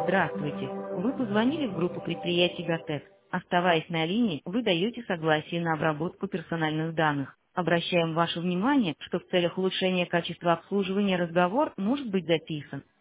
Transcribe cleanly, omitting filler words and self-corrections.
Здравствуйте. Вы позвонили в группу предприятий ГАТЭК. Оставаясь на линии, вы даете согласие на обработку персональных данных. Обращаем ваше внимание, что в целях улучшения качества обслуживания разговор может быть записан.